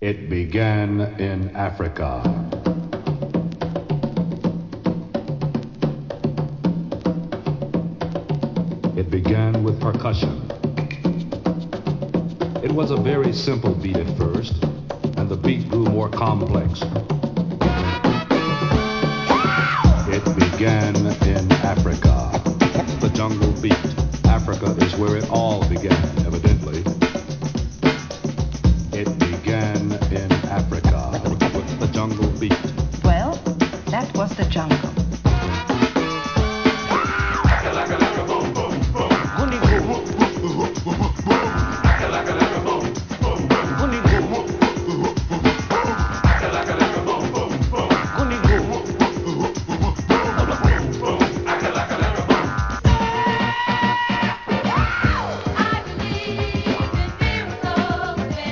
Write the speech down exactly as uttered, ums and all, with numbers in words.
It began in Africa. It began with percussion. It was a very simple beat at first, and the beat grew more complex. It began in Africa. The jungle beat. Africa is where it all began, evidently.